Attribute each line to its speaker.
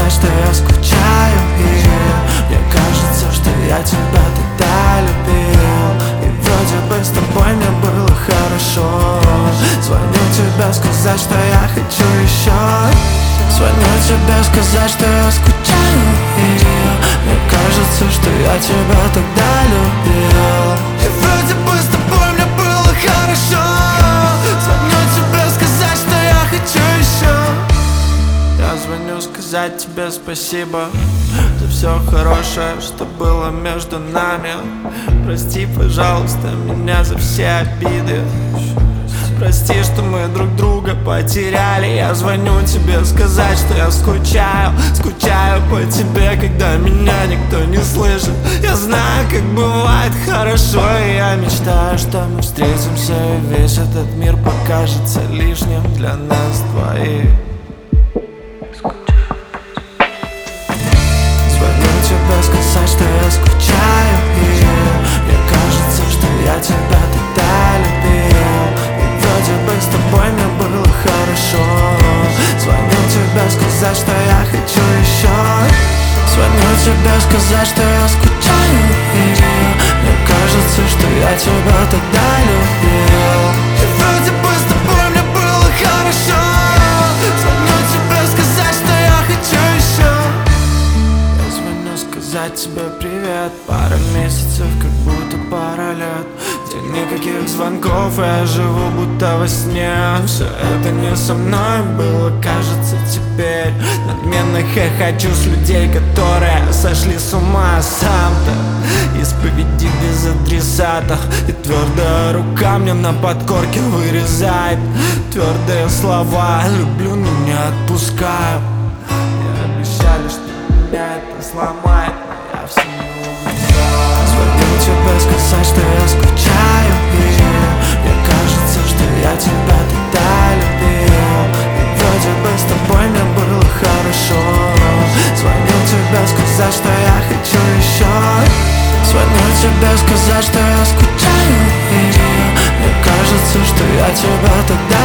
Speaker 1: сказать, что я скучаю. И мне кажется, что я тебя тогда любил, и вроде бы с тобой мне было хорошо. Звоню тебе сказать, что я хочу еще. Звоню тебе сказать, что я скучаю. И мне кажется, что я тебя тогда любил, и вроде бы с тобой мне было хорошо. Звоню тебе сказать, что я хочу еще. Я звоню сказать тебе спасибо за все хорошее, что было между нами. Прости, пожалуйста, меня за все обиды. Прости, что мы друг друга потеряли. Я звоню тебе сказать, что я скучаю. Скучаю по тебе, когда меня никто не слышит. Я знаю, как бывает хорошо, и я мечтаю, что мы встретимся, и весь этот мир покажется лишним для нас двоих. Звоню тебе сказать, что я скучаю. И мне кажется, что я тебя тогда любил, и вроде бы с тобой мне было хорошо. Звоню тебе сказать, что я хочу еще. Звоню тебе сказать, что я скучаю. И мне кажется, что я тебя тогда любил, и вроде бы с тобой мне было хорошо. Звоню тебе сказать, что я хочу еще. Я звоню сказать тебе привет. Пара месяцев, как будто пара лет, где никаких звонков, и я живу будто во сне. Все это не со мной было, кажется, теперь. Надменно хохочу с людей, которые сошли с ума. Сам-то исповеди без адресата, и твердая рука мне на подкорке вырезает твердые слова: люблю, но не отпускаю. Мне обещали, что меня это сломает, но я все не улыбаюсь. Звоню тебе сказать, что я скучаю. И мне кажется, что я тебя тогда любил, и вроде бы с тобой мне было хорошо. Звоню тебе сказать, что я хочу еще. Звоню тебе сказать, что я скучаю. И мне кажется, что я тебя тогда